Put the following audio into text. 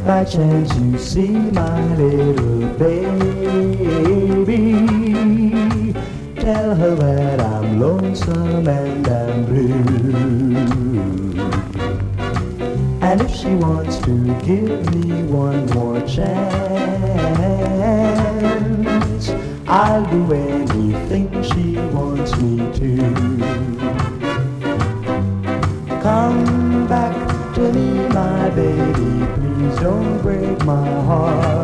by chance you see my little baby, tell her that I'm lonesome and I'm blue. And if she wants to give me one more chance, I'll do anything she wants me to. Come back to me, my baby, please don't break my heart.